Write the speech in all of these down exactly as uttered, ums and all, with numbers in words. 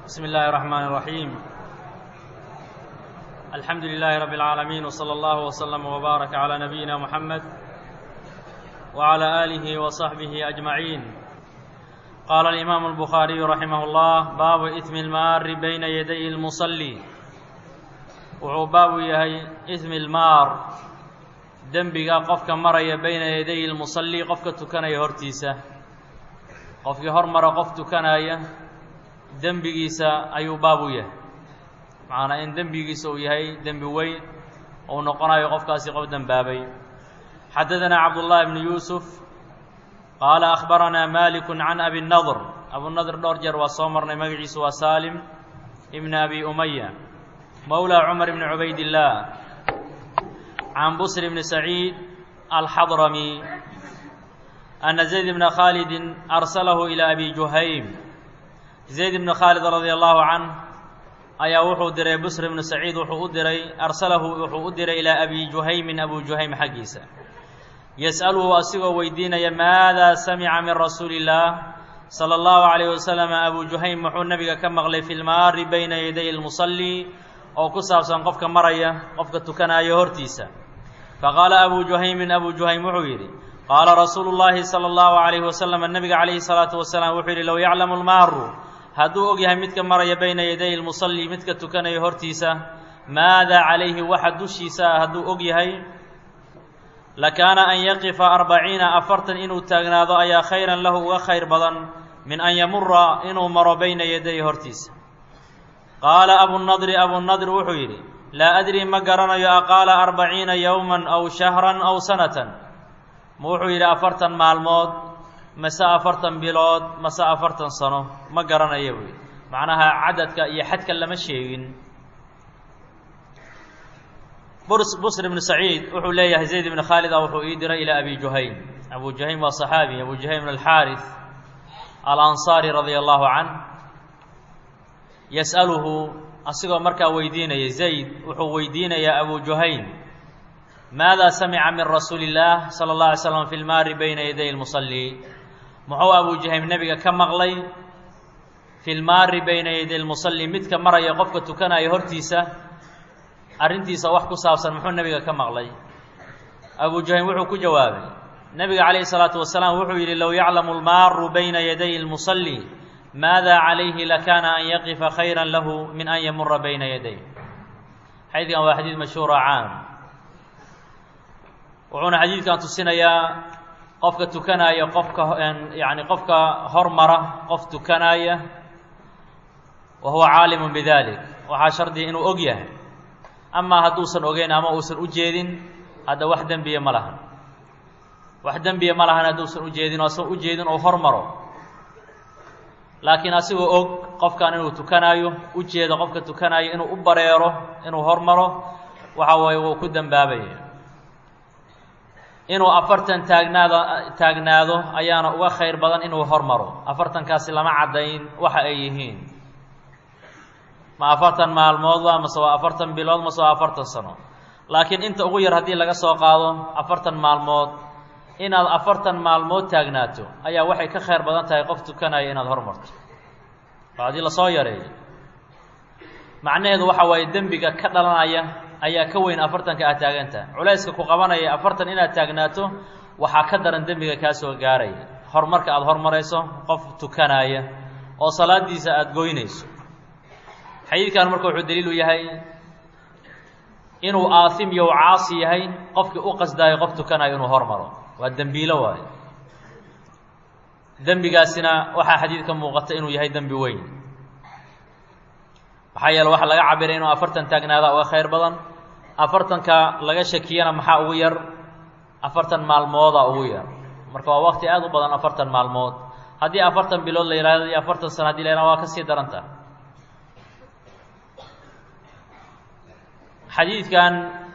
بسم الله الرحمن الرحيم الحمد لله رب العالمين وصلى الله وسلم وبارك على نبينا محمد وعلى آله وصحبه أجمعين. قال الإمام البخاري رحمه الله: باب إثم المار بين يدي المصلي. wuxuu baabu yahay ismi ilmaar dembiga qofka maraya bayna yaday lmusalli, qofka tukanaya hortiisa. qofkii hor mara qof tukanaya dembigiisa ayuu baab u yahay, macnaa in dembigiisa uu yahay dembi weyn ou noqonayo qofkaasi qof dembaabay. xadadanaa cabdullaahi bnu yuusuf qaala akhbaranaa maaliku can abi nadr. abunadr dhowr jeer waa soo marnay, magaciisu waa saalim ibn abi umaya mawlى cumar bn cubaydillaah can busr bni saciid alxadrami ana zayd bna khaalidin arsalahu ilaa abi juhaym. zayd bna khaalid radia allahu canh ayaa wuxuu diray busr bnu saciid wuxuu u diray arsalahu wuxuu u diray ilaa abi juhaymin abu juhaym xaggiisa, yas'aluhu asigoo weydiinaya maadaa samica min rasuuli illaah sala allahu calayh wasalam. abu juhaym wuxuu nabiga ka maqlay fi lmaari bayna yaday lmusalli, oo ku saabsan qofka maraya qofka tukanaayo hortiisa. faqaala abu juhaymin abu juhaym wuxuu yidhi: qaala rasuulu llaahi sala allahu calayhi wasalam, nabiga calayhi salaatu wasalaam wuxuu yidhi: low yaclamu lmaaru, hadduu og yahay midka maraya bayna yaday lmusalli, midka tukanaya hortiisa, maadaa calayhi, waxa dushiisa ah hadduu og yahay, lakaana an yaqifa arbaciina, afartan inuu taagnaado ayaa khayran lahu uga khayr badan min an yamura inuu maro bayna yaday hortiisa. qaala abunadri abunadr wuxuu yidhi: laa adri ma garanayo aqaala arbaciina yowman aw shahran aw sanatan, ma wuxuu yidhi afartan maalmood mase afartan bilood mase afartan sano, ma garanayo buu yidhi. macnaha cadadka iyo xadka lama sheegin. busr ibnu saciid wuxuu leeyahay zayd ibni khaalid a wuxuu ii diray ilaa abi juhaym. abu juhaym waa saxaabi, abu juhaym alxaaris alansaari radia allahu canh. yas'aluhu asigoo markaa weydiinaya, zayd wuxuu weydiinayaa abu juhaym, maadaa samica min rasuuli illaah sala اllah alay slam fi lmaari bayna yaday lmusalli, muxuu abu juhaym nebiga ka maqlay fi lmaari bayna yaday lmusalli, midka maraya qofka tukanaya hortiisa arrintiisa wax ku saabsan muxuu nebiga ka maqlay. abu juhaym wuxuu ku jawaabay, nebiga calayhi salaatu wasalaam wuxuu yidhi: low yaclamu lmaaru bayna yaday lmusalli maada calayhi lakaana an yaqifa khayra lahu min an yamura bayna yaday. xadiidkan waa xadiid mashhuura caam, wuxuuna xadiidkan tusinayaa qofka tukanaya qofka yani qofka hormara qof tukanaya wa huwa caalimun bidalik, waxaa shardiya inuu og yahay. amaa hadduusan ogeyn ama uusan u jeedin, hadda wax dembiya ma lahan wax dembiya ma lahan hadduusan ujeedin oo asan ujeedin oo hormaro. laakiin asigoo og qofkan inuu tukanaayo, u jeedo qofka tukanaayo inuu u bareero inuu hormaro, waxa waaye wuu ku dembaabaya. inuu afartan taagnaado taagnaado ayaana uga khayr badan inuu hormaro. afartankaasi lama caddayn waxa ay yihiin, ma afartan maalmoodba mase waa afartan bilood mase waa afartan sano. laakiin inta ugu yar haddii laga soo qaado afartan maalmood, inaad afartan maalmood taagnaato ayaa waxay ka khayr badan tahay qof tukanaya inaad hormarto. oo haddii lasoo yareeyo, macnaheedu waxa waaye dembiga ka dhalanaya ayaa ka weyn afartanka aad taagantaha. culayska ku qabanaya afartan inaad taagnaato waxaa ka daran dembiga kaa soo gaaraya horumarka aada hormarayso qof tukanaya oo salaadiisa aada goynayso. xadiidkan marka wuxuu daliil u yahay inuu aasim iyo caasi yahay qofkii u qasdaayo qof tukanayo inuu hormaro, waa dembiilo waayo. dembigaasina waxaa xadiidka muuqata inuu yahay dembi weyn, maxaa yeele waxaa laga cabiray inuu afartan taagnaada uga khayr badan. afartanka laga shakiyana maxaa ugu yar? afartan maalmooda ugu yar. marka waa waqti aada u badan afartan maalmood. haddii afartan bilood la yihahdo iyo afartan sano hadii la yihahdo waa kasii daranta. xadiidkan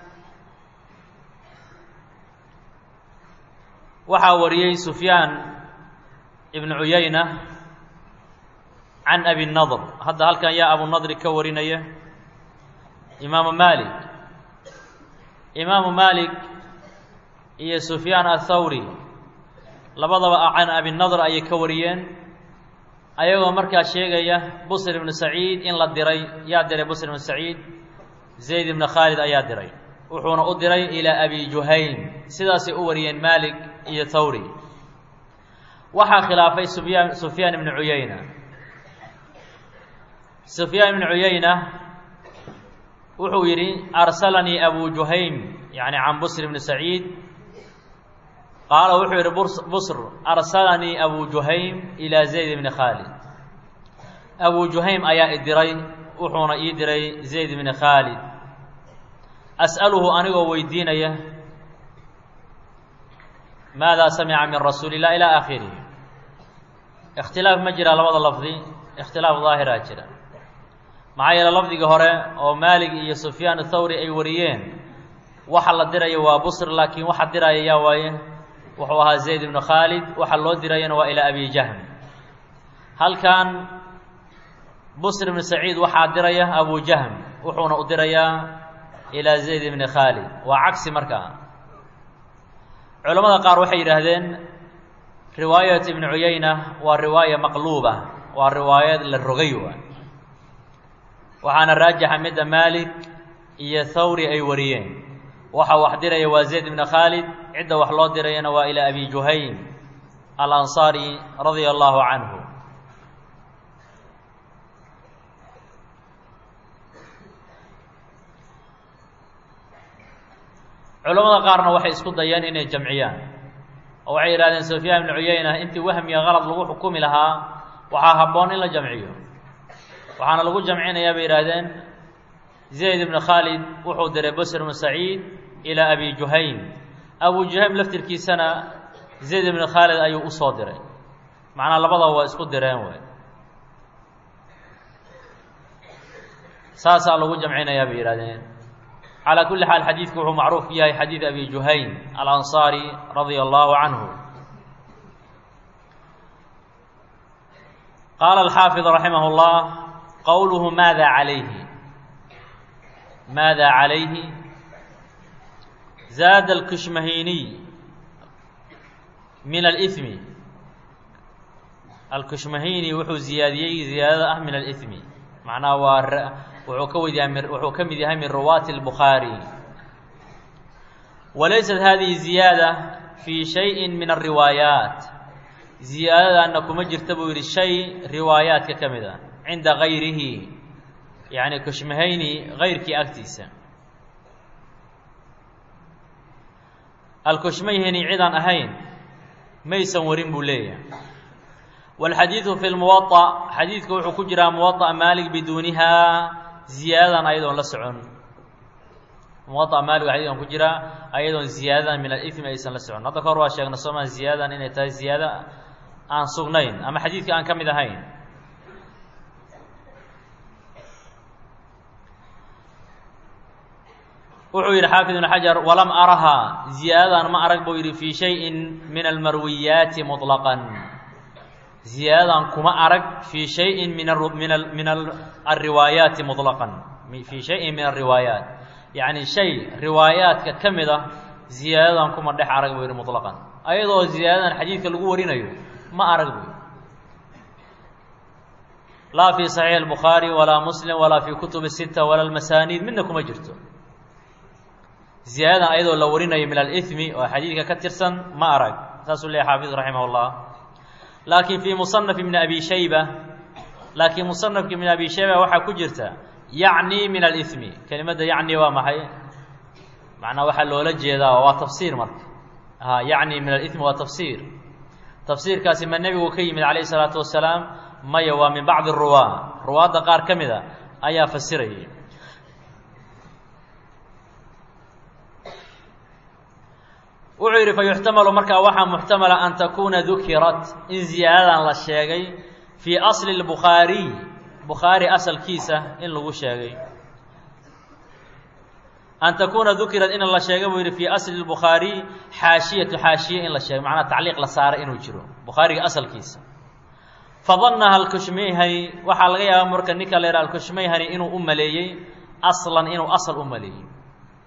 waxaa wariyey sufyaan ibnu cuyayna can abi nadr. hadda halkan yaa abunadri ka warinaya? imaamu maalik. imaamu maalik iyo sufyaan athawri labadaba can abi nadr ayay ka wariyeen. ayagoo markaa sheegaya Busr ibn Saciid in la diray. yaa diray Busr ibn Saciid? Zayd ibn Khalid ayaa diray, wuxuuna u diray ilaa Abi Juhaym. sidaasay u wariyeen Maalik iyo Thawri. waxaa khilaafay Sufyaan Sufyaan ibn Uyayna. Sufyaan ibn Uyayna wuxuu yidhi arsalanii Abu Juhaym, yani can Busr ibn Saciid. qaala wuxuu yidhi Busr arsalanii Abu Juhaym ilaa Zayd ibn Khalid. Abu Juhaym ayaa i diray, wuxuuna ii diray Zayd ibn Khalid. as'aluhu anigoo weydiinaya maadaa samica min rasuuli illah ilaa aakhirihi. ikhtilaaf ma jira labada lafdi, ikhtilaaf daahiraa jira. maxaa yeele lafdiga hore oo Maalig iyo Sufyaan athawri ay wariyeen, waxa la diraya waa Busr, laakiin waxa diraya yaa waaye wuxuu ahaa Zayd ibn Khalid. waxa loo dirayana waa ilaa Abi Jahm. halkan Busr ibn Saciid waxaa diraya Abu Jahm, wuxuuna u dirayaa ilaa Zayd ibn Khalid. waa cagsi markaa. culamada qaar waxay yidhaahdeen riwaayat ibn Uyayna waa riwaaya maqluuba, waa riwaayad la rogay waay. waxaana raajixa midda Maalik iyo Thawri ay wariyeen. waxa wax diraya waa Zayd ibn Khalid, cidda wax loo dirayana waa ilaa Abi Juhaym al-Ansaari radia allahu canhu. culamada qaarna waxay isku dayeen inay jamciyaan, oo waxay yidhahdeen Sufyaan ibn Uyayna intii wahmiya qalad lagu xukumi lahaa waxaa habboon in la jamciyo. waxaana lagu jamcinayaa bay yidhaahdeen Zayd ibn Khalid wuxuu diray Busr ibn Saciid ilaa Abi Juhaym. Abu Juhaym laftirkiisana Zayd ibn Khalid ayuu u soo diray. macnaa labadaba waa isku direen wey. saasaa lagu jamcinayaa bay yidhahdeen. calaa kulli xaal xadiidku wuxuu macruuf ku yahay xadiid Abi Juhaym al-Ansaari radia allahu canhu. qaala alxaafid raximah اllah qowluhu maada calayhi. maada calayhi zaada alkushmahiniy min alimi. alkushmahini wuxuu ziyaadiyey ziyaadada ah min alimi, macnaha waa wuxuu ka wid yahay wuxuu ka mid yahay min ruwaati albukhaari. walaysat hadihi ziyaada fii shayin min alriwaayaat. ziyaadadaana kuma jirta buu yidhi shay riwaayaadka ka mid a cinda gayrihi, yacni kushmahayni gayrkii agtiisa. alkushmayhini cidaan ahayn maysan warin buu leeyahay. wاlxadiidu fi lmuwaطa, xadiidka wuxuu ku jiraa muwaطa Maalik biduunihaa, ziyaadadan ayadoon la socon. muwaطa Maalik xadiidkan ku jiraa ayadoon ziyaadadan min alimi aysan la socon. hadda ka hor waa sheegna soomaa ziyaadadan inay tahay ziyaado aan sugnayn ama xadiidka aan ka mid ahayn. wuxuu yidhi xaafid ibn xajar walam arahaa, ziyaadadan ma arag buu yidhi fii shayin min almarwiyaati muطlaqan. ziyaadadan kuma arag fii shayin min min min alriwaayaati muطlaqan, fii shayin min alriwaayaat, yacni shay riwaayaadka ka mid ah ziyaadadan kuma dhex arag buu yidhi muطlaqan. ayadoo ziyaadadan xadiidka lagu warinayo ma arag buu yidhi. laa fii saxiix albukhaari walaa muslim walaa fii kutubi sita walaa almasaaniid, midna kuma jirto. ziyaadadan ayadoo la warinayo min alimi oo xadiidka ka tirsan ma arag. saasuu leeyahy xaafid raximah اllah. laakiin fii musanaf ibni abi shayba, laakiin musanafki ibni abi shayba waxaa ku jirta yacni min alimi. kelimadda yacni waa maxay? macnaa waxaa loola jeedaa waa tafsiir marka. a yacni min alimi waa tafsiir. tafsiirkaasi ma nebigu ka yimid calayh isalaatu wasalaam? maya, waa min bacdi ruwaa. ruwaadda qaar ka mid a ayaa fasirayay. wuxuu yidhi fayuxtamalu markaa waxaa muxtamala an takuuna dukirat, in ziyaadadan la sheegay fii asli اlbukhaariy, bukhaari asalkiisa in lagu sheegay. an takuuna dukirat in la sheegay buu yidhi fii asli اlbukhaariy xaashiyatu xaashiye in la sheegay, macnaa tacliiq la saaray inuu jiro bukhaariga asalkiisa. fadanaha alkushmayhani, waxaa laga yaaba marka ninka la yidhaha alkushmayhani inuu u maleeyey aslan, inuu asal u maleeyey.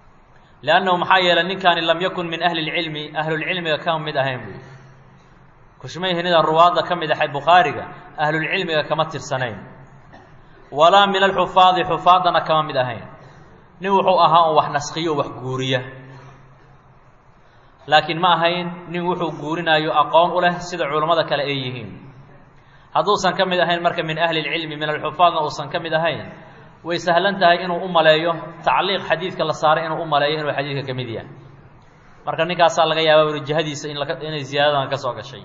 lannahu maxaa yeelay ninkaani lam yakun min ahli اlcilmi, ahlulcilmiga kama mid ahayn buy. kushmayhinida ruwaadda ka mid ahay bukhaariga ahlulcilmiga kama tirsanayn walaa min alxufaadi xufaaddana kama mid ahayn nin wuxuu ahaa un wax naskhiyo wax guuriya laakiin ma ahayn nin wuxuu guurinayo aqoon u leh sida culammada kale ay yihiin hadduusan ka mid ahayn marka min ahli lcilmi min alxufaadna uusan ka mid ahayn way sahlan tahay inuu u maleeyo tacliiq xadiidka la saaray inuu u maleeyo inuu xadiidka ka mid yahay marka ninkaasaa laga yaaba uri jihadiisa in inay ziyaadadan ka soo gashay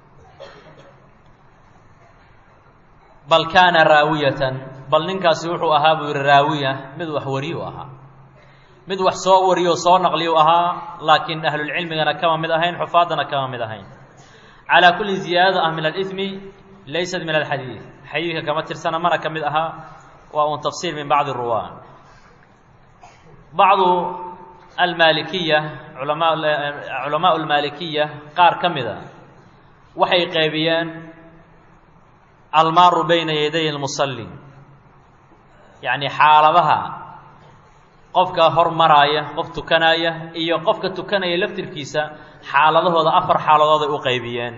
bal kaana raawiyatan bal ninkaasi wuxuu ahaa buu yihi raawiya mid wax wariyu ahaa mid wax soo wariyo soo naqliyu ahaa laakiin ahlulcilmigana kama mid ahayn xufaaddana kama mid ahayn calaa kulli ziyaadada ah min alimi laysat min alxadiid xadiidka kama tirsana mana ka mid ahaa waa un tafsiir min bacdi ruwaa bacdu almaalikiya ulama culamaa almaalikiya qaar ka mida waxay qaybiyeen almaaru bayna yaday lmusalli yacni xaaladaha qofka hor maraaya qof tukanaya iyo qofka tukanaya laftirkiisa xaaladahooda afar xaaladood ay u qaybiyeen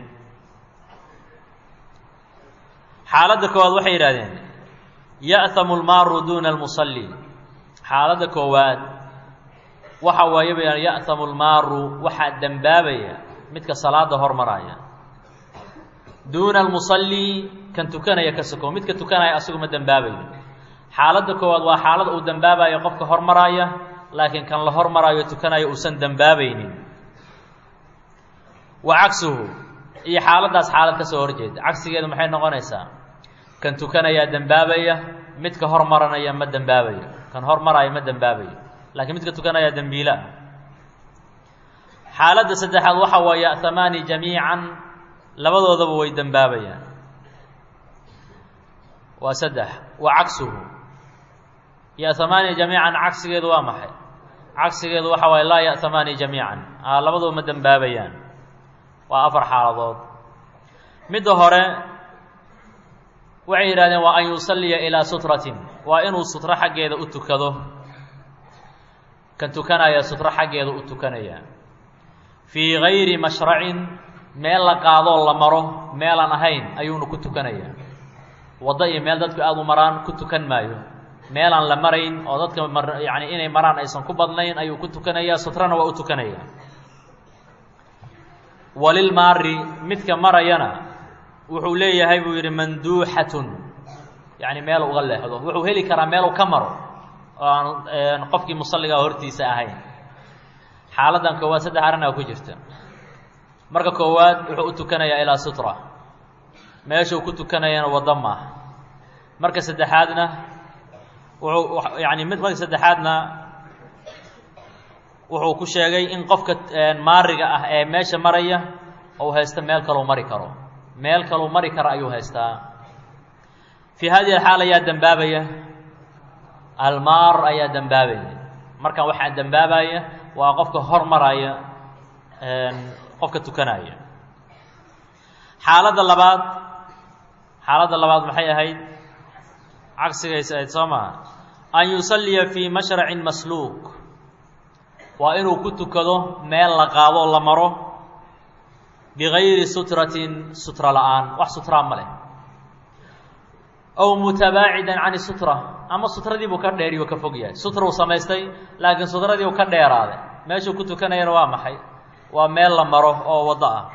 xaaladda koowaad waxay yidhahdeen ya'hamu almaaru duuna almusalli xaaladda koowaad waxa waaye bayaan ya'hamu almaaru waxaa dembaabaya midka salaada hor maraya duuna almusalli kan tukanaya ka soko midka tukanaya asagu ma dembaabayo xaaladda koowaad waa xaalad uu dembaabayo qofka hormaraya laakiin kan la hormarayo tukanaya uusan dembaabaynin wa cagsuhu iyo xaaladdaas xaalad ka soo horjeeda cagsigeedu maxay noqonaysaa kan tukanayaa dembaabaya midka hormaranaya ma dembaabayo kan hormaraya ma dembaabayo laakiin midka tukanaya dembiila ah xaaladda saddexaad waxa waa ya'hamaani jamiican labadoodaba way dembaabayaan waa saddex wa cagsuhu ya'hamaani jamiican cagsigeedu waa maxay cagsigeedu waxa waaye laa ya'hamaani jamiican a labaduba ma dembaabayaan waa afar xaaladood midda hore waxay yidhahdeen waa an yusalliya ilaa sutratin waa inuu sutro xaggeeda u tukado kan tukanaya sutro xaggeeda u tukanaya fii gayri mashracin meel la qaadoo la maro meelaan ahayn ayuuna ku tukanaya waddo iyo meel dadku aada u maraan ku tukan maayo meelaan la marayn oo dadka mar yacni inay maraan aysan ku badnayn ayuu ku tukanayaa sutrana waa u tukanaya walilmaari midka marayana wuxuu leeyahay buu yidhi manduuxatun yacni meel uga leexdo wuxuu heli karaa meelu ka maro oo aan qofkii musalligaa hortiisa ahayn xaaladdan koowaad saddex arrinaa ku jirta marka koowaad wuxuu u tukanayaa ilaa sutra meeshuu ku tukanayana waddo maaha marka saddexaadna wuxuu yacni mid marka saddexaadna wuxuu ku sheegay in qofka maariga ah ee meesha maraya uu haysto meel kaluu mari karo meel kaluu mari karo ayuu haystaa fii hadihi alxaal ayaa dembaabaya almaar ayaa dembaabaya markan waxaa dembaabaya waa qofka hor maraya qofka tukanaya xaaladda labaad xaaladda labaad maxay ahayd cagsigaysa ahayd soo maa an yusalliya fii mashracin masluuq waa inuu ku tukado meel la qaado la maro bigayri sutratin sutra la-aan wax sutraa ma leh aw mutabaacidan can sutra ama sutradii buu ka dheeriy oo ka fog yahay sutra uu samaystay laakiin sutradii uu ka dheeraaday meeshuu ku tukanayana waa maxay waa meel la maro oo waddo ah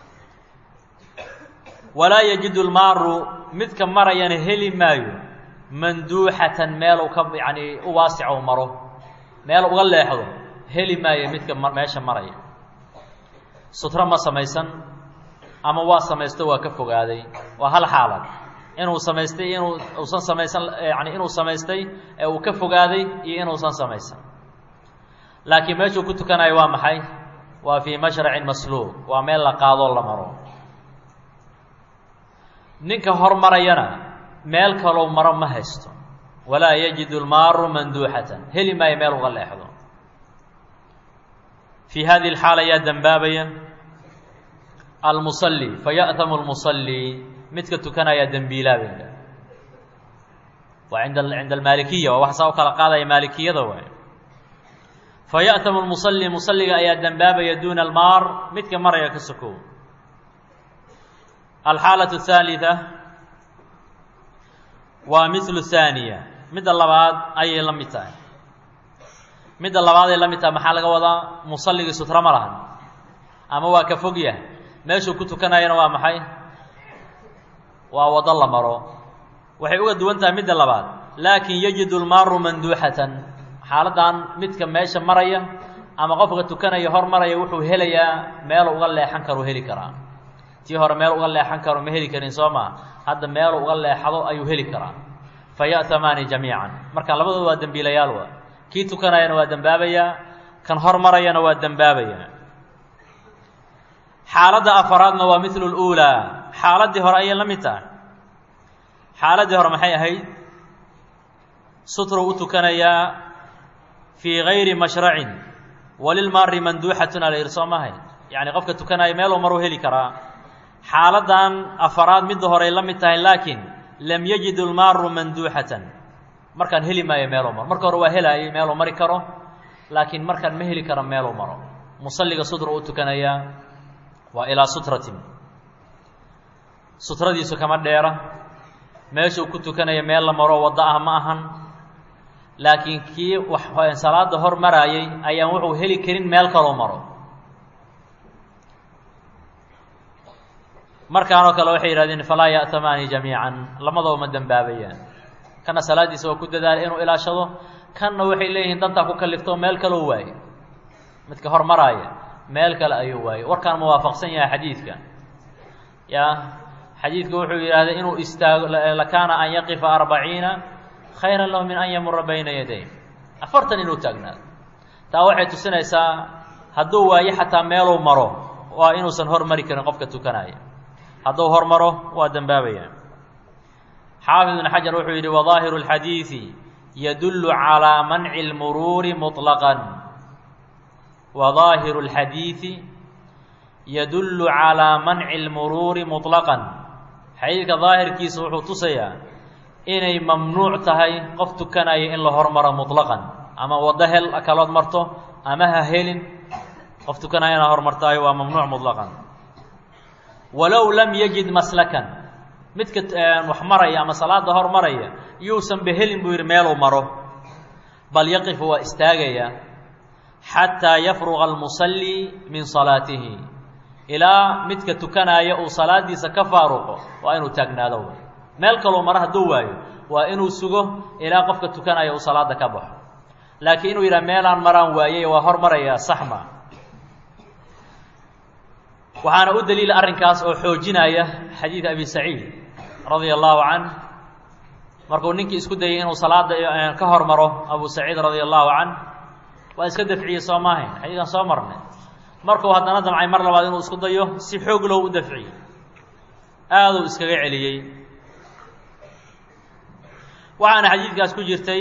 walaa yajidu lmaaru midka marayana heli maayo manduuxatan meel uu ka yacni u waasic u maro meel uga leexdo heli maayo midka meesha maraya sutro ma samaysan ama waa samaysto waa ka fogaaday waa hal xaalad inuu samaystay inuu uusan samaysan yani inuu samaystay ee uu ka fogaaday iyo inuusan samaysan laakiin meeshuu ku tukanayo waa maxay waa fii mashracin masluuq waa meel la qaadoo la maro ninka hor marayana meel kalou maro ma haysto walaa yajidu lmaaru manduuxatan heli maayo meel uga leexdo fii hadihi alxaal ayaa dembaabaya almusalli faya'hamu lmusalli midka tukanayaa dembiilaabaya waa inda cinda almaalikiya waa wax saa u kala qaadaya maalikiyada waay faya'hamu lmusalli musalliga ayaa dembaabaya duuna almaar midka maraya ka sokow alxaalaة الثaaliثة waa mithlu haaniya midda labaad ayay la mid tahay midda labaad ay la mid tahay maxaa laga wadaa musalligii sutro ma lahan ama waa ka fog yahay meeshuu ku tukanayana waa maxay waa wado la maro waxay uga duwan tahay midda labaad laakin yajidu lmaaru manduuxatan xaaladdan midka meesha maraya ama qofka tukanaya hor maraya wuxuu helayaa meel uga leexan karo heli karaa tii hore meel uga leexan karo ma heli karin soo maa hadda meel uga leexado ayuu heli karaa faya'tamaani jamiican marka labadooda waa dembiilayaal waa kii tukanayana waa dembaabayaa kan hor marayana waa dembaabayaa xaaladda afaraadna waa mithlu luulaa xaaladdii hore ayay la mid tahay xaaladdii hore maxay ahayd sutruu u tukanayaa fii gayri mashracin walilmaari manduuxatun ala yidhi soo mahay yacni qofka tukanaya meeluu maruu heli karaa xaaladdan afaraad midda horey la mid tahay laakiin lam yajidu lmaaru manduuxatan markaan heli maayo meeluu maro marka hore waa helaayay meeluu mari karo laakiin markaan ma heli karo meeluu maro musalliga sutra u tukanayaa waa ilaa sutratin sutradiisu kama dheera meeshuu ku tukanaya meel la maro waddo ah ma ahan laakiin kii wax salaada hor maraayay ayaan wuxuu heli karin meel kaloo maro markaan oo kale waxay yidhahdeen falaa ya'tamaani jamiican lamadaba ma dembaabayaan kana salaaddiisa waa ku dadaala inuu ilaashado kanna waxay leeyihiin dantaa ku kaliftoo meel kaloo waaye midka hor maraaya meel kale ayuu waayey warkaan muwaafaqsan yahay xadiidka ya xadiidku wuxuu yidhaahday inuu istaago lakaana an yaqifa arbaciina khayran lahu min an yamura bayna yaday afartan inuu taagnaado taa waxay tusinaysaa hadduu waayo xataa meeluu maro waa inuusan hor mari karin qofka tukanaya hadduu hor maro waa dembaabaya xaafid ibn xajar wuxuu yidhi wadaahiru اlxadiidi yadullu calىa manci اlmuruuri muطlaqan wadaahiru اlxadiidi yadullu calىa manci اlmuruuri muطlaqan xadiidka daahirkiisa wuxuu tusayaa inay mamnuuc tahay qof tukanaya in la hormaro muطlaqan ama waddo hel kalood marto ama ha helin qof tukanaya inaad hormartaayo waa mamnuuc muطlaqan walow lam yajid maslakan midka wax maraya ama salaada hor maraya yuusan ba helin buu yidhi meeluu maro bal yaqifu waa istaagaya xataa yafruga almusalli min salaatihi ilaa midka tukanaya uu salaadiisa ka faaruqo waa inuu taagnaado meel kaloo maro hadduu waayo waa inuu sugo ilaa qofka tukanaya uu salaada ka baxo laakiin inuu yidhaha meelaan maraan waayey waa hor maraya saxma waxaana u daliila arrinkaas oo xoojinaya xadiid abi saciid radia allahu canh markuu ninkii isku dayay inuu salaada ka hormaro abu saciid radia allahu canh waa iska dafciyey soo maahayn xadiidkan soo marnay markuu haddana damcay mar labaad inuu isku dayo si xoog low u dafciyey aaduu iskaga celiyey waxaana xadiidkaas ku jirtay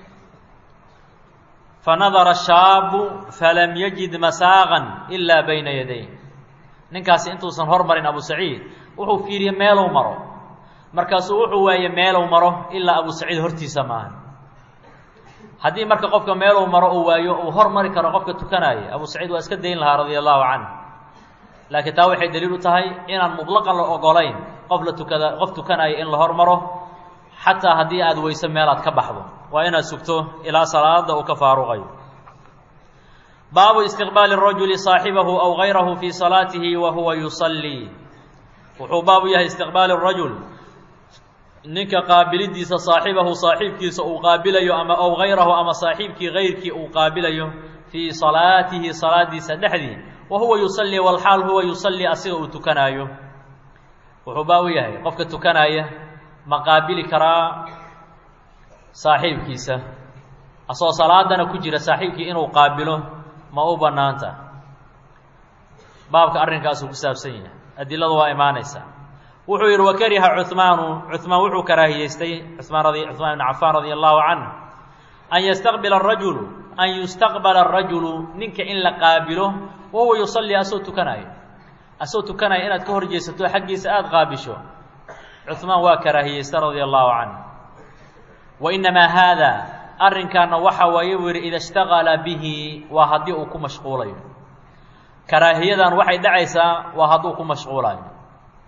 fanadara shaabu falam yajid masaaqan ilaa bayna yaday ninkaasi intuusan hormarin abu saciid wuxuu fiiriyey meeluu maro markaasuu wuxuu waayey meeluu maro ilaa abu saciid hortiisa maaha haddii marka qofka meeluu maro uu waayo uu hor mari karo qofka tukanaya abu saciid waa iska dayn lahaa radia allahu canh laakiin taa waxay daliil u tahay inaan muطlaqan la ogolayn qof la tukada qof tukanaya in la hormaro xataa haddii aada weyso meelaad ka baxdo waa inaad sugto ilaa salaada uu ka faaruqayo baabu istiqbaali الrajuli صaaxibahu aw gayrahu fii salaatihi wa huwa yusallii wuxuu baabu yahay istiqbaali الrajul ninka qaabilidiisa saaxibahu saaxiibkiisa uu qaabilayo ama aw gayrahu ama saaxiibkii gayrkii uu qaabilayo fii salaatihi salaadiisa dhexdii wa huwa yusallii walxaal huwa yusallii asiga uu tukanaayo wuxuu baabu yahay qofka tukanaya ma qaabili karaa saaxiibkiisa asoo salaadana ku jira saaxiibkii inuu qaabilo ma u bannaanta baabka arrinkaasuu ku saabsan yahay adiladu waa imaanaysaa wuxuu yidhi wakariha cuhmaanu cuhmaan wuxuu karaahiyeystay cumaan radi cuhmaan ibn cafaan radia allahu canh an yastaqbila arajulu an yustaqbala arajulu ninka in la qaabilo wahuwa yusallii asoo tukanaayo asoo tukanaya inaad ka hor jeesato xaggiisa aada qaabisho cuhmaan waa karaahiyeystay radia allahu canh wa inamaa haada arrinkaana waxa waaye buu yidhi ida ishtaqala bihi waa haddii uu ku mashquulayo karaahiyadan waxay dhacaysaa waa hadduu ku mashquulayo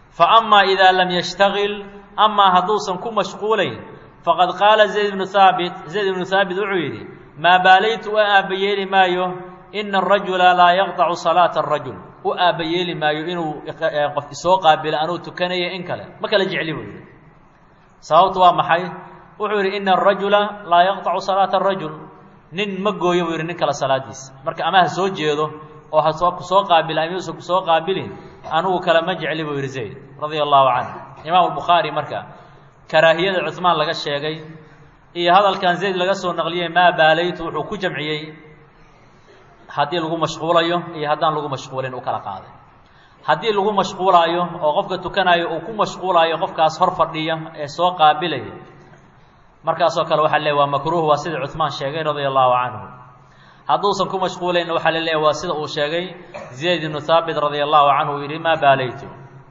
faama idaa lam yashtagil amaa hadduusan ku mashquulayn faqad qaala zayd ibnu haabit zayd ibnu haabit wuxuu yidhi maa baalaytu u aabbayeeli maayo ina arajula laa yaqطacu salaata arajul u aabbayeeli maayo inuu qof isoo qaabilo anuu tukanaya in kale ma kala jecli buu yidhi sababtu waa maxay wuxuu yidhi ina arajula laa yaqطacu salaata arajul nin ma gooyo buu yidhi nin kale salaadiisa marka ama ha soo jeedo oo ha soo kusoo qaabila amauusan kusoo qaabilin anugu kale ma jecli buu yidhi zayd radia allahu canhu imaam albukhaari marka karaahiyada cuhmaan laga sheegay iyo hadalkan zayd laga soo naqliyey maa baalaytu wuxuu ku jamciyey haddii lagu mashquulayo iyo haddaan lagu mashquulin u kala qaaday haddii lagu mashquulaayo oo qofka tukanayo uu ku mashquulaayo qofkaas hor fadhiya ee soo qaabilaya markaasoo kale waxaa leeyahy waa makruuh waa sida cuhmaan sheegay radia allahu canhu hadduusan ku mashquulaynna waxaa la leeyahy waa sida uu sheegay zayd ibnu haabit radia allahu canhu uu yidhi maa baalaytu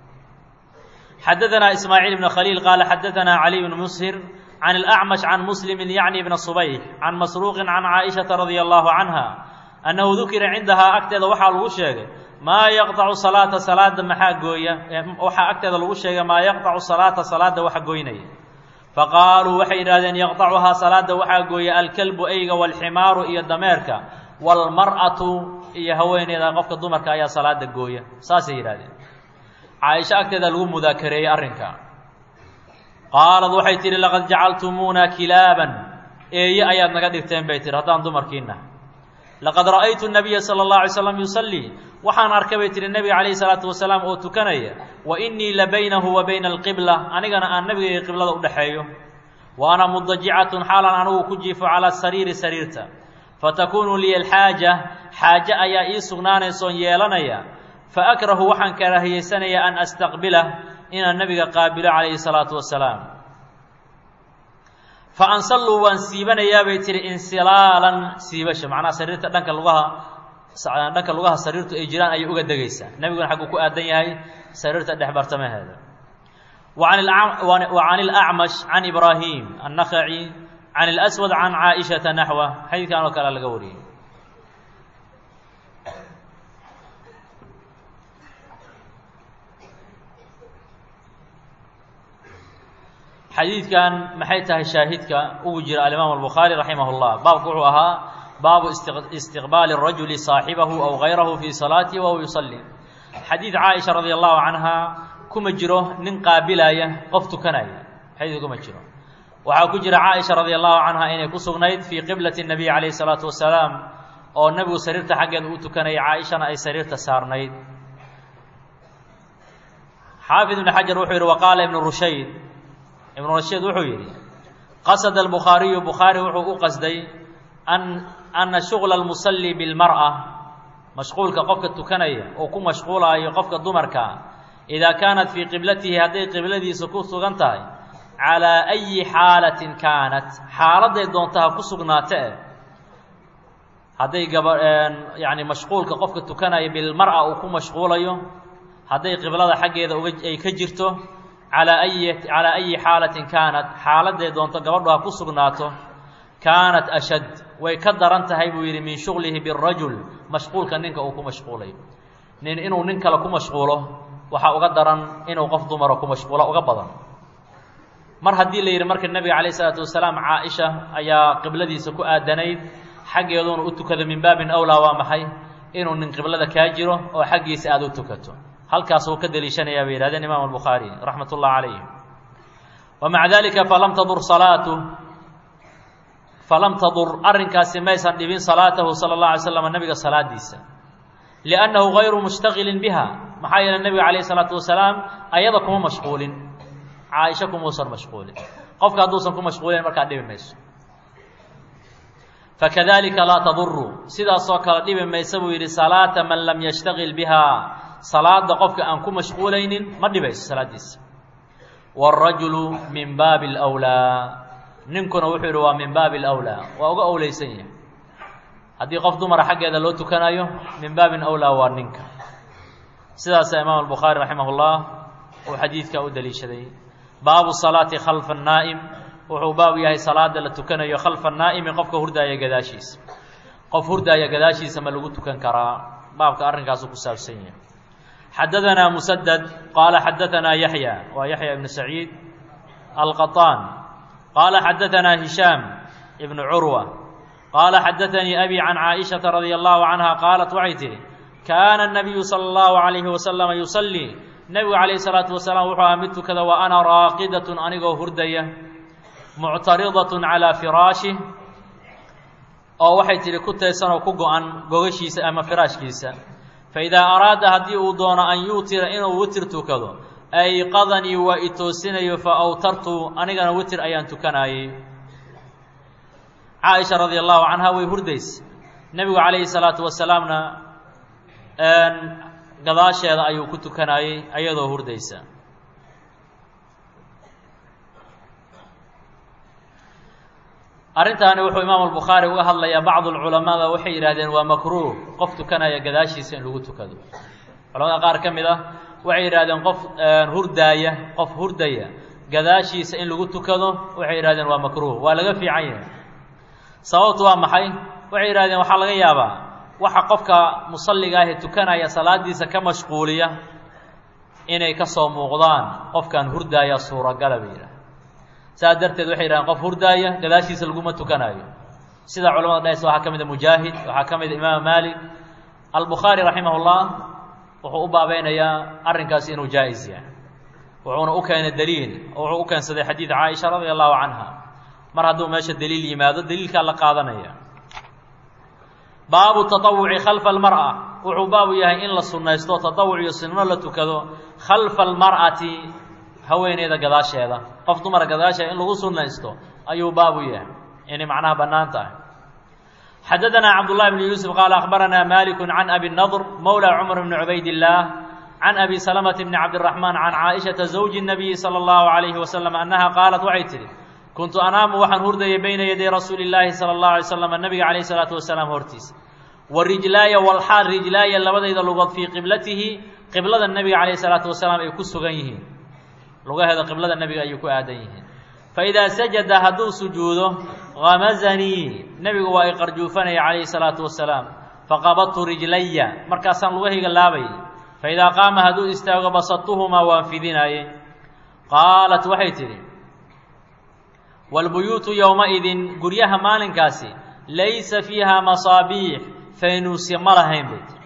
xadadanaa ismaaciil ibnu khaliil qaala xadadanaa caliy bnu mushir can alacmash can muslimi yacni bna subayx can masruuqin can caaishata radia allahu canha annahu dukira cindahaa agteeda waxaa lagu sheegay maa yaqطacu salaata salaada maxaa gooya waxaa agteeda lagu sheegay maa yaqطacu salaata salaada waxa goynaya faqaaluu waxay yidhahdeen yaqطacuhaa salaada waxaa gooya alkalbu eyga waalximaaru iyo dameerka waalmar'atu iyo haweeneyda qofka dumarka ayaa salaada gooya saasay yidhahdeen caaisho agteeda lagu mudaakareeyey arrinka qaalad waxay tidhi laqad jacaltumuuna kilaaban eeye ayaad naga dhigteen bay tihi haddaan dumarkiina laqad ra'aytu nabiya sala allahu alay slam yusallii waxaan arkay bay tihi nebiga calayhi salaatu wasalaam oo tukanaya wa innii la baynahu wa bayna alqibla anigana aan nabiga iyo qiblada u dhexeeyo wa ana mudajicatun xaalan anigu ku jiifo calaa sariiri sariirta fatakuunu liya alxaaja xaaje ayaa ii sugnaanaysoon yeelanaya fa akrahu waxaan karaahiyeysanaya an astaqbilah inaan nebiga qaabilo calayhi salaatu wasalaam fa ansalluu waan siibanayaa bay tihi insilaalan siibasha macnaha sariirta dhanka lugaha dhanka lugaha sariirtu ay jiraan ayay uga degaysaa nebiguna xagguu ku aadan yahay sariirta dhex bartamaheeda wa can alacmash can ibraahim annakhaci can اlaswad can caaishata naxwa xadiidkan oo kale laga wariyey xadiidkan maxay tahay shaahidka ugu jira alimaam albukhaari raximah اllah baabku wuxuu ahaa baabu istiqbaali الrajuli saaxibahu aw gayrahu fii salaatihi wahuwa yusalli xadiid caaisha radia allahu canha kuma jiro nin qaabilaya qof tukanaya xadiid kuma jiro waxaa ku jira caaisha radia allahu canha inay ku sugnayd fii qiblati الnabiy calayhi الsalaatu wasalaam oo nebigu sariirta xaggeeda u tukanayay caaishana ay sariirta saarnayd xaafid ibn xajar wuxuu yidhi waqaala ibnu rushayd ibnu rashiid wuxuu yidhi qasada albukhaariyu bukhaari wuxuu u qasday an ana shugla almusalli bilmar'a mashquulka qofka tukanaya oo ku mashquulaayo qofka dumarka idaa kaanat fii qiblatihi hadday qibladiisa ku sugan tahay calaa ayi xaalatin kaanat xaaladday doonta ha ku sugnaate eh hadday gaba yacni mashquulka qofka tukanaya bilmar'a uu ku mashquulayo hadday qiblada xaggeeda uga ay ka jirto calaa ayi calaa ayi xaalatin kaanat xaaladday doonto gabadhu ha ku sugnaato kaanat ashad way ka daran tahay buu yidhi min shuglihi birajul mashquulka ninka uu ku mashquulayo nin inuu nin kale ku mashquulo waxaa uga daran inuu qof dumara ku mashquulo uga badan mar haddii la yidhi marka nebiga calayh isalaatu wasalaam caaisha ayaa qibladiisa ku aadanayd xaggeeduuna u tukado min baabin awlaa waa maxay inuu nin qiblada kaa jiro oo xaggiisa aada u tukato halkaasuu ka deliishanayaa bay yihahdeen imaam albukhaari raxmat ullah calayh wa maca dalika falam tadur salaatu falam tadur arrinkaasi maysan dhibin salaatahu sala اllah alay slam nebiga salaadiisa liannahu gayru mushtaqilin biha maxaa yeeley nebiga calayh isalaatu wasalaam ayada kuma mashquulin caaisha kumuusan mashquulin qofka hadduusan ku mashquulin markaa dhibi mayso fakadalika laa taduru sidaasoo kale dhibi maysa buu yidhi salaata man lam yashtagil biha salaada qofka aan ku mashquulaynin ma dhibayso salaadiisa wاrajulu min baabi اlأwlaa ninkuna wuxuu yidhi waa min baabi اlأwlaa waa uga owleysan yahay haddii qof dumara xaggeeda loo tukanayo min baabin awlaa waa ninka sidaasa imaam albukhaari raximah اllah uu xadiidka u daliishaday baabu salaati khalfa الnaa'im wuxuu baab yahay salaada la tukanayo khalfa الnaa'imi qofka hurdaaya gadaashiisa qof hurdaaya gadaashiisa ma lagu tukan karaa baabka arrinkaasu ku saabsan yahay xadaثna mسدد qala xadaثna yaحyى wa yaحyى ibn سacيid الqطاn qala xadaثna هiشhاm ibn curوة qala xadaثnii أbي can caaئiشhaةa radي الlahu عanهa qaalat waxay tihi kaana النabiyu salى الlahu عalayhi waslama yuصلii nebigu calayhi الsalaaةu wasalaam wuxuu ahaa mid tukada wa ana raaqidaة anigoo hurdaya muctaridaة calىa firaashih oo waxay tihi ku teesan oo ku go-an gogashiisa ama firaashkiisa faidaa araada haddii uu doono an yuutira inuu witir tukado ayqadanii waa i toosinayo fa awtartu anigana witir ayaan tukanaayey caaisha radia allahu canha way hurdaysa nebigu calayhi salaatu wasalaamna gadaasheeda ayuu ku tukanaayey ayadoo hurdaysa arrintaani wuxuu imaamu albukhaari uga hadlayaa bacdu lculamada waxay yidhahdeen waa makruuh qof tukanaya gadaashiisa in lagu tukado culamada qaar ka mid ah waxay yidhahdeen qof hurdaaya qof hurdaya gadaashiisa in lagu tukado waxay yidhahdeen waa makruuh waa laga fiican yahay sababtu waa maxay waxay yidhahdeen waxaa laga yaabaa waxa qofka musalliga ahi tukanaya salaadiisa ka mashquuliya inay ka soo muuqdaan qofkan hurdaaya suuragala bay yidhahdeen saas darteed waxay yidhahdeen qof hurdaaya gadaashiisa laguma tukanayo sida culamada dhahaysa waxaa ka mid a mujaahid waxaa ka mid a imaam maalik albukhaari raximah ullah wuxuu u baabeynayaa arrinkaasi inuu jaa-is yahay wuxuuna u keenay daliil wuxuu u keensaday xadiid caaisha radia allahu canha mar hadduu meesha daliil yimaado daliilkaa la qaadanaya baabu taطawuci khalfa almar'a wuxuu baabu yahay in la sunnaysto taطawuc iyo sunno la tukado khalfa almar'ati haweeneyda gadaasheeda qof dumara gadaasheeda in lagu sunnaysto ayuu baabu yahay inay macnaha bannaan tahay xadaثna cabdullahi bn yuusuf qaala akhbarana maliku can abi nadr mawla cumar bni cubaydillaah can abi salamata bni cabdiraxmaan can caaishata zawji الnabiyi salى اllahu عalayhi wasalam annaha qaalat waxay tihi kuntu anaamu waxaan hurdayay bayna yaday rasuuli اllaahi salى اllahu alay slam nabiga calayh الsalaatu wasalaam hortiisa wa rijlaaya walxaal rijlaaya labadayda lugood fii qiblatihi qiblada nebiga calayh الsalaatu wasalaam ay ku sugan yihiin lugaheeda qiblada nebiga ayay ku aadan yihiin faidaa sajada hadduu sujuudo gamazanii nebigu waa i qarjuufanaya calayhi الsalaatu wasalaam faqabadtu rijlaya markaasaan lugahayga laabayay faidaa qaama hadduu istaago basadtuhumaa waan fidinaayey qaalat waxay tidhi wاlbuyuutu yowmaidin guryaha maalinkaasi laysa fiiha masaabiix faynuusya ma lahayn bay tii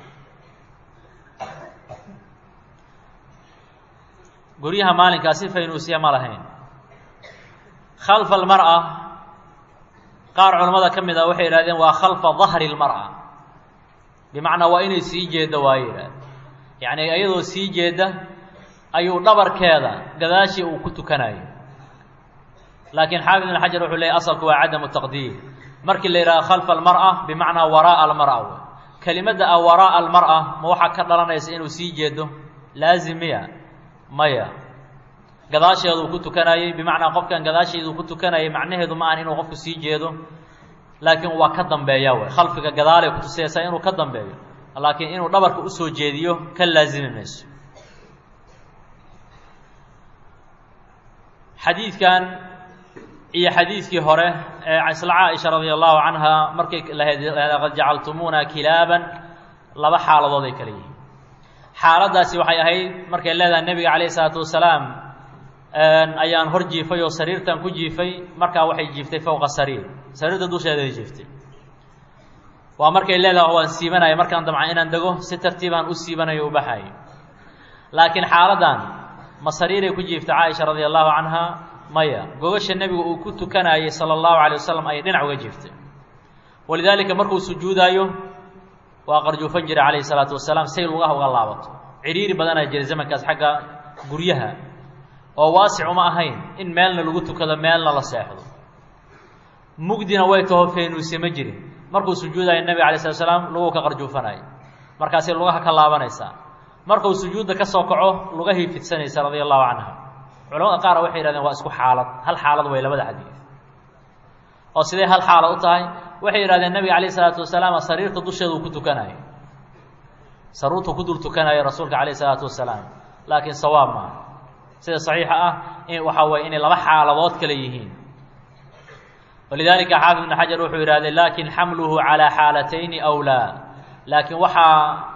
guryaha maalinkaasi faynuusya ma lahayn khalfa almar'a qaar culammada ka mid ah waxay yidhahdeen waa khalfa dahri اlmar'a bimacnaa waa inay sii jeeddo waayo yidhahdeen yacni iyadoo sii jeedda ayuu dhabarkeeda gadaashii uu ku tukanayo laakiin xaafid ibn xajar wuxuu leeyay asalku waa cadamu taqdiir markii la yidhaha khalfa almar'a bimacnaa waraa'a almar'a w kelimadda ah waraa'a almar'a ma waxaa ka dhalanaysa inuu sii jeedo laazim miya maya gadaasheeduu ku tukanayey bimacnaa qofkan gadaasheeduu ku tukanayay macnaheedu ma ahan inuu qofku sii jeedo laakiin waa ka dambeeya wey khalfiga gadaalay kutusaysaa inuu ka dambeeyo laakiin inuu dhabarka usoo jeediyo ka laazimi mayso xadiidkan iyo xadiidkii hore ee isla caaisha radia allahu canha markay lahayd qad jacaltumuuna kilaaban laba xaaladood ay kala yihiin xaaladdaasi waxay ahayd markay leedahay nebiga calayh isalaatu wasalaam ayaan hor jiifay oo sariirtan ku jiifay markaa waxay jiiftay fowqa sariir sariirta dusheeday jiiftay waa markay leedahay waan siibanaya markaan damca inaan dego si tartiibaan u siibanayo u baxayo laakiin xaaladdan ma sariiray ku jiiftay caaisha radia allahu canha maya gogasha nebigu uu ku tukanayay sala allahu alay wasalam ayay dhinac uga jiiftay walidaalika markuu sujuudaayo waa qarjuufan jiray calayhi salaatu wasalaam say lugaha uga laabato cidhiiri badanaa jiray zamankaas xagga guryaha oo waasic uma ahayn in meelna lagu tukado meelna la seexdo mugdina way taho feenuuse ma jirin markuu sujuudayo nebiga alay slat slaam luguu ka qarjuufanaya markaasay lugaha ka laabanaysaa markuu sujuudda ka soo kaco lugahii fidsanaysa radia allahu canha culamada qaar waxay yihahdeen waa isku xaalad hal xaalad way labada xadiid oo sidee hal xaalad u tahay waxay yidhahdeen nebiga calayh isalaatu wasalaam sariirta dusheeda uu ku tukanayo saruurta ku dul tukanayo rasuulka calayh isalaatu wasalaam laakiin sawaab maaha sida saxiixa ah in waxaa waye inay laba xaaladood kale yihiin walidaalika xaafid ibn xajar wuxuu yidhahdee laakin xamluhu calaa xaalatayni awlaa laakiin waxaa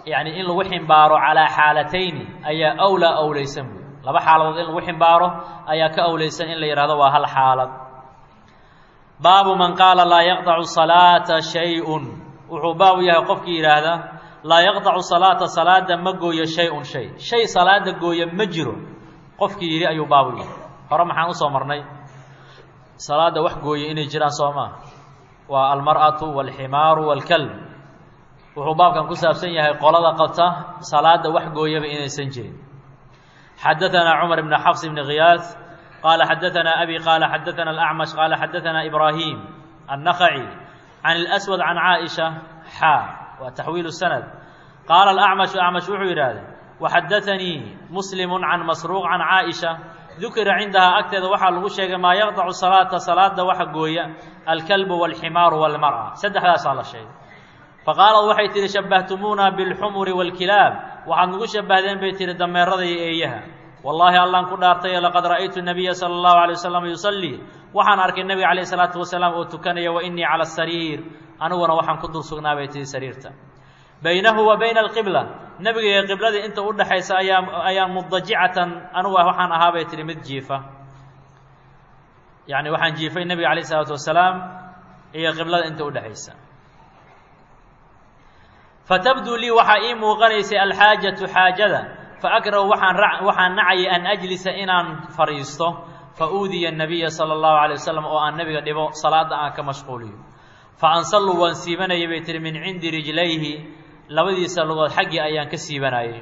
yani in lagu ximbaaro calaa xaalatayni ayaa awlaa awlaysan buy laba xaaladood in lagu ximbaaro ayaa ka awlaysan in la yidhahdo waa hal xaalad. baabu man qaala laa yaqطacu salaata shay-un wuxuu baabu yahay qofkii yidhaahda laa yaqطacu salaata salaada ma gooyo shay-un shay shay salaada gooya ma jiro qofkii yidhi ayuu baabu yahay. hore maxaan usoo marnay salaada wax gooya inay jiraan soo maa waa almar'atu waalximaaru waalkalb. wuxuu baabkan ku saabsan yahay qolada qabta salaada wax gooyaba inaysan jirin. xadaثanaa cumar bn xafs bn khiyaas qaala xadaثanaa abi qaala xadaثana alأcmash qaala xadaثana ibrahim النخعي can الأswad can caaئiشha xaa waa taxwiil sanad. qaala alأcmaشhu acmash wuxuu yidhaahday waxadaثanii muslim can masruuq can caaئiشha dukira cindahaa agteeda waxaa lagu sheegay maa yaqطacu salaata salaada waxa gooya alkalbu wاlximaaru wاlmarأa saddexdaasaa la sheegay. faqaalad waxay tihi shabahtumuuna biاlxumuri wاlkilaab waxaad nagu shabahdeen bay tihi dameerada iyo eeyaha. wallaahi allaan ku dhaartay laqad ra'aytu nabiya sala allahu alay wasalam yusallii waxaan arkay nebiga calayh isalaatu wasalaam oo tukanaya wa innii cala asariir aniguna waxaan ku dul sugnaa bay tihi sariirta. baynahu wa bayna alqibla nebiga iyo qibladii inta u dhexaysa ayaa ayaan mudajicatan anugu waxaan ahaa bay tihi mid jiifa yacni waxaan jiifay nebiga calayh isalaatu wasalaam iyo qiblada inta u dhexaysa. fatabduu lii waxaa ii muuqanaysay alxaajatu xaajada faakrahu waxaan waxaan nacayay an ajlisa inaan fadhiisto fauudiya nabiya sala allahu alay wasalam oo aan nebiga dhibo salaada aan ka mashquuliyo. faansallu waan siibanayay bay tihi min cindi rijlayhi labadiisa lugood xaggii ayaan ka siibanayay.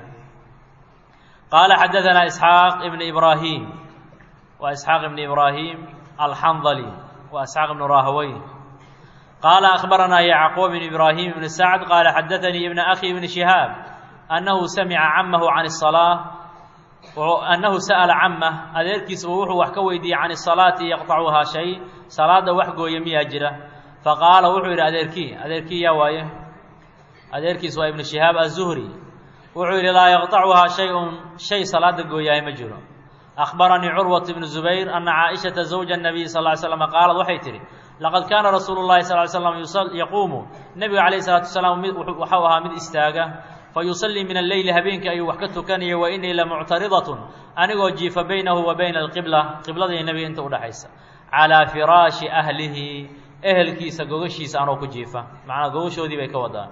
qaala xadaثanaa isxaaq ibn ibraahim waa isxaaq ibn ibraahim alxandali waa isxaaq ibnu rahaweyn. qaala akhbaranaa yacquub bn ibraahim ibn sacd qaala xadaثanii ibna akhi ibn shihaab annahu samica camahu can الsalaa annahu sa'ala camah adeerkiisba wuxuu wax ka weydiiyey can الsalaati yaqطacuhaa shay salaada wax gooya miyaa jira. faqaala wuxuu yidhi adeerkii adeerkii yaa waaye adeerkiis waa ibnu shihaab aلzuhri wuxuu yidhi laa yaqطacuhaa shay-un shay salaada gooyahay ma jiro. akhbaranii curwaة bnu zubayr ana caaئiشhaةa zawja الnabiy sal ly slam qaalad waxay tihi laqad kaana rasuulu الlahi sal ly slam yaquumu nebiga calayh الsalaatu wasalaam mid waxau ahaa mid istaaga fayusallii min alleyli habeenkii ayuu wax ka tukanaya wa innii lamuctaridatun anigoo jiifa baynahu wa bayna alqibla qibladii nebiga inta udhexaysa calaa firaashi ahlihi ehelkiisa gogashiisa anoo ku jiifa macnaa gogashoodii bay ka wadaan.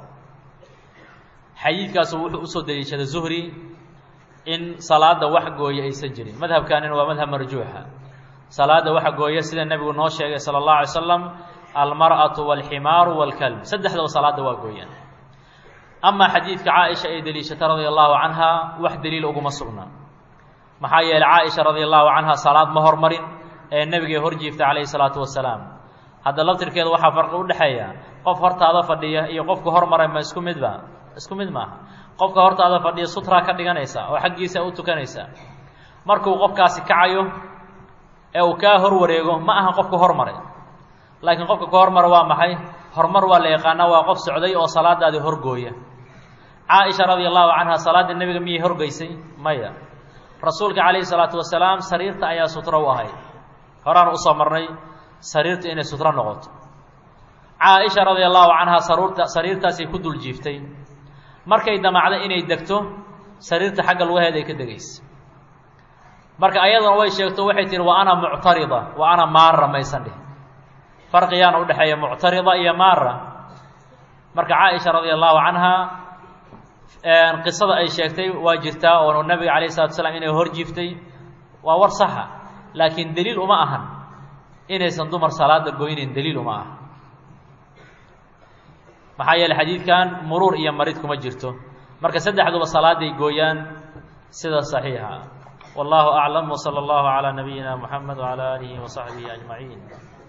xadiidkaasu wuxuu usoo daliishaday zuhri in salaada wax gooya aysan jirin. madhabkanina waa madhab marjuuxa. salaada waxa gooya sida nebigu noo sheegay sala allahu alay slam almar'atu waalximaaru waalkalb saddexdaba salaada waa gooyaan. amaa xadiidka caaisha ay deliishata radia allahu canha wax deliil uguma sugna maxaa yeeley caaisha radia allahu canha salaad ma hormarin ee nebigay hor jiiftay calayhi salaatu wasalaam. hadda laftirkeeda waxaa farqi u dhexeeya qof hortaada fadhiya iyo qofka hormaray ma isku midba isku mid maaha. qofka hortaada fadhiya sutraa ka dhiganaysa oo xaggiisa u tukanaysa markuu qofkaasi kacayo ee uu kaa hor wareego ma aha qofka hormaray laakiin qofka ka hormara waa maxay hormar waa la yaqaanaa waa qof socday oo salaadaadii horgooya. caaisha radia allahu canha salaadda nebiga miyay horgeysay maya rasuulka calayhi salaatu wasalaam sariirta ayaa sutro u ahayd horaan usoo marnay sariirta inay sutro noqoto. caaisha radia allahu canha saruurta sariirtaasay ku dul jiiftay markay damacda inay degto sariirta xagga lugaheeda ay ka degaysa marka ayadana way sheegto waxay tihi wa ana muctarida wa ana maara maysan dhihin farqiyaana u dhexeeya muctarida iyo maara. marka caaisha radia allahu canha qisada ay sheegtay waa jirtaa oo nabiga calayh salatu wasalaam inay hor jiiftay waa war saxa laakiin deliil uma ahan inaysan dumar salaada goynayn deliil uma aha maxaa yeeley xadiidkan muruur iyo marid kuma jirto marka saddexduba salaaday gooyaan sida saxiixa. wallahu aclam wsala allahu calaa nabiyina muxamed wcalaa aalihi wasaxbihi ajmaciin.